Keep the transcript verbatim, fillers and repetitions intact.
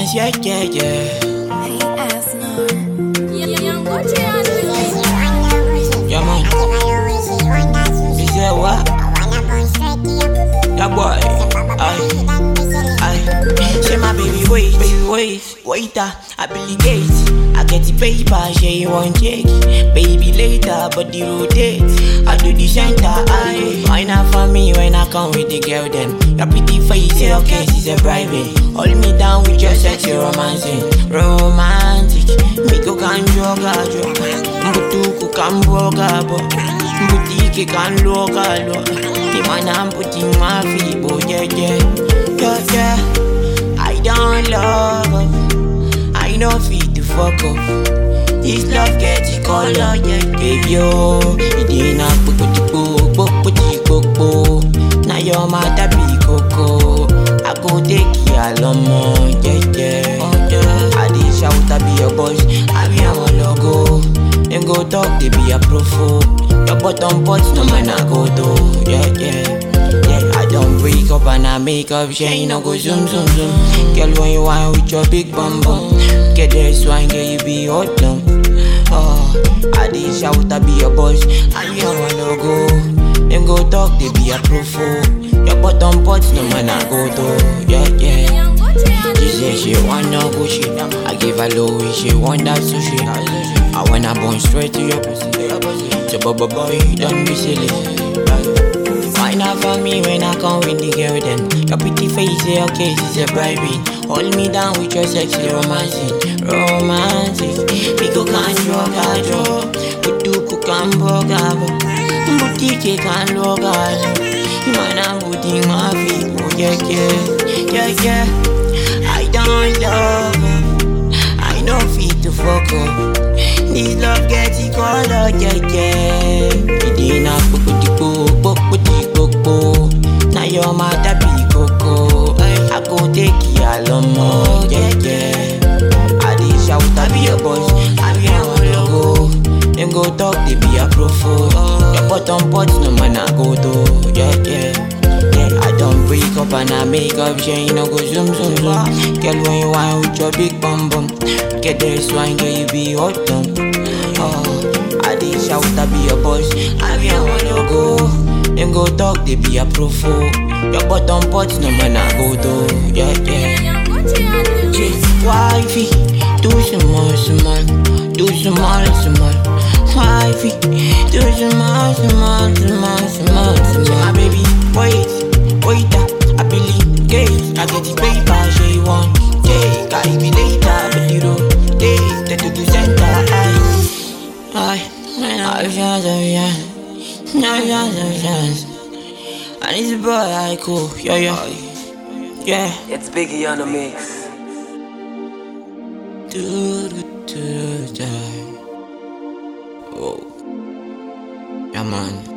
Benz, yeah, yeah, yeah. Hey, Asnor. Young Gucci on the Yeah, man. You say what? Yeah, boy. Aye, aye. Say my baby, wait, baby, wait, waiter. I believe gate. I get the paper, say you want check. Baby later, but the rotate. I do the center, aye. Why not for me when I come with the girl then? Your pretty face, say okay, she's a private. Hold me down with your sexy romancing. Romantic. Me go can joga, joga. Mbutuku can boga, boga. Mbutike can loga, loga. The man I'm putting my feet, boy, yeah, yeah. Yeah, yeah. I don't love her. I know fit to fuck up. This love gets it color, yeah, baby, yo. It ain't a put put now your mother be coco. I go take you along more, yeah, yeah. I did shout, I be your boss, I be your logo. Then go talk, they be a profo. Your bottom pots, no man, I go do, yeah, yeah. Yeah, I don't break up and I make up, shine, no go zoom, zoom, zoom. Girl, when you want with your big bum bum, get this wine, girl, you be hot down. Oh, I did shout, I be your boss, I be your logo. Then go talk, they be a profo. Your bottom pots, no man, I go do, yeah, yeah. She say she want no Gucci, I give her low, she want that sushi. I wanna bone straight to your pussy. So, bubba boy, don't be silly. Why not for me when I come with the girl then? Your pretty face, say okay, she's a private. Hold me down with your sexy romancing. Romantic. Pico can joga, jo. Butuku can boga, Mbutike can loga. Man, I'm putting my feet, oh yeah, yeah. Yeah, yeah. I don't love her. I know fit to fuck up. This love gets it color, yeah, yeah. It ain't a put now your mother be coco. I go take you along more, yeah, yeah. I did shout, I be your boss, I be your logo. Then go talk, they be a profo. Your bottom pots, no man, I go do, yeah, yeah. Yeah, I don't break up and I make up, shine, no go zoom, zoom, zoom. Girl, when you want with your big bum bum, get this wine, girl, you be hot down. Oh, I did shout, I be your boss, I be your logo. Then go talk, they be a profo. Your bottom pots, no man, I go do, yeah, yeah. Wifey, do some more, some more. Do some more, some more. Wifey, do some more, some more, some more, some more, some more. My baby, wait, wait, I believe, gate. I get the paper, she want cake. I be later, but you don't take the to the center. I, I, I, I, no chance, no chance. And it's a boy, I cool, yeah, yeah, yeah. It's Biggie on the mix. Do, do, do, do. Oh, yeah, man.